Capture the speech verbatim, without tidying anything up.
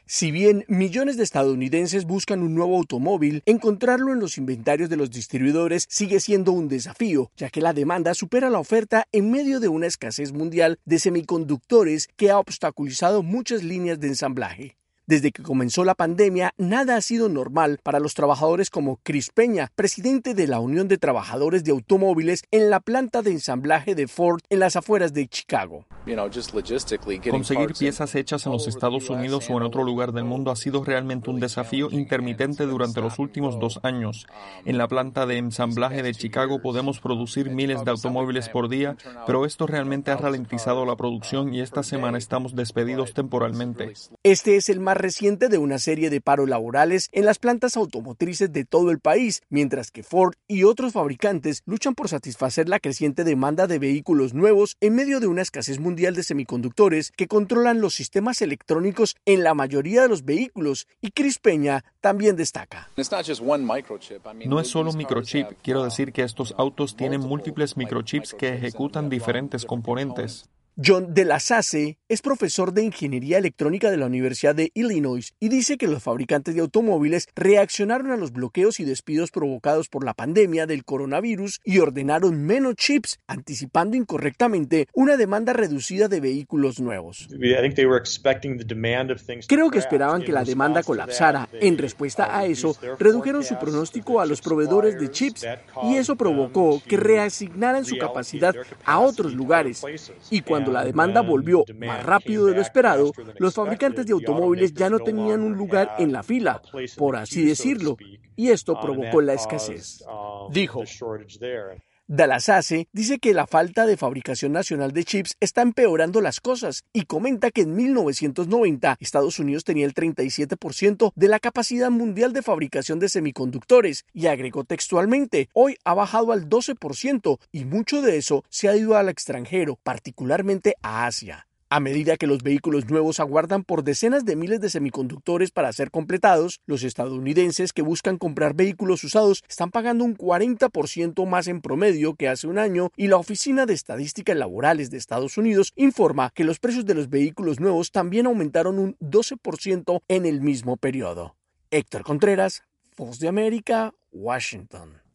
Si bien millones de estadounidenses buscan un nuevo automóvil, encontrarlo en los inventarios de los distribuidores sigue siendo un desafío, ya que la demanda supera la oferta en medio de una escasez mundial de semiconductores que ha obstaculizado muchas líneas de ensamblaje. Desde que comenzó la pandemia, nada ha sido normal para los trabajadores como Chris Peña, presidente de la Unión de Trabajadores de Automóviles en la planta de ensamblaje de Ford en las afueras de Chicago. Conseguir piezas hechas en los Estados Unidos o en otro lugar del mundo ha sido realmente un desafío intermitente durante los últimos dos años. En la planta de ensamblaje de Chicago podemos producir miles de automóviles por día, pero esto realmente ha ralentizado la producción y esta semana estamos despedidos temporalmente. Este es el más reciente de una serie de paros laborales en las plantas automotrices de todo el país, mientras que Ford y otros fabricantes luchan por satisfacer la creciente demanda de vehículos nuevos en medio de una escasez mundial de semiconductores que controlan los sistemas electrónicos en la mayoría de los vehículos, y Chris Peña también destaca. No es solo un microchip, quiero decir que estos autos tienen múltiples microchips que ejecutan diferentes componentes. John De La Salle es profesor de Ingeniería Electrónica de la Universidad de Illinois y dice que los fabricantes de automóviles reaccionaron a los bloqueos y despidos provocados por la pandemia del coronavirus y ordenaron menos chips, anticipando incorrectamente una demanda reducida de vehículos nuevos. Creo que esperaban que la demanda colapsara. En respuesta a eso, redujeron su pronóstico a los proveedores de chips y eso provocó que reasignaran su capacidad a otros lugares. Y cuando Cuando la demanda volvió más rápido de lo esperado, los fabricantes de automóviles ya no tenían un lugar en la fila, por así decirlo, y esto provocó la escasez, dijo. De La Salle dice que la falta de fabricación nacional de chips está empeorando las cosas y comenta que en mil novecientos noventa Estados Unidos tenía el treinta y siete por ciento de la capacidad mundial de fabricación de semiconductores y agregó textualmente, hoy ha bajado al doce por ciento y mucho de eso se ha ido al extranjero, particularmente a Asia. A medida que los vehículos nuevos aguardan por decenas de miles de semiconductores para ser completados, los estadounidenses que buscan comprar vehículos usados están pagando un cuarenta por ciento más en promedio que hace un año y la Oficina de Estadísticas Laborales de Estados Unidos informa que los precios de los vehículos nuevos también aumentaron un doce por ciento en el mismo periodo. Héctor Contreras, Voz de América, Washington.